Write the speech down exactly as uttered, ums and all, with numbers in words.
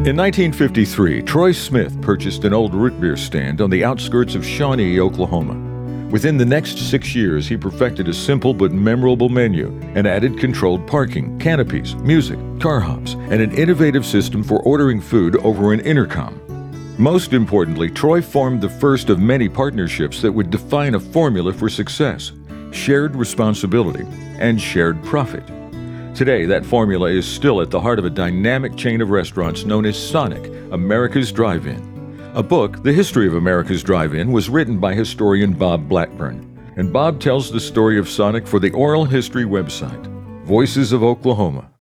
In nineteen fifty-three, Troy Smith purchased an old root beer stand on the outskirts of Shawnee, Oklahoma. Within the next six years, he perfected a simple but memorable menu and added controlled parking, canopies, music, car hops, and an innovative system for ordering food over an intercom. Most importantly, Troy formed the first of many partnerships that would define a formula for success: shared responsibility and shared profit. Today, that formula is still at the heart of a dynamic chain of restaurants known as Sonic, America's Drive-In. A book, The History of America's Drive-In, was written by historian Bob Blackburn, and Bob tells the story of Sonic for the Oral History website, Voices of Oklahoma.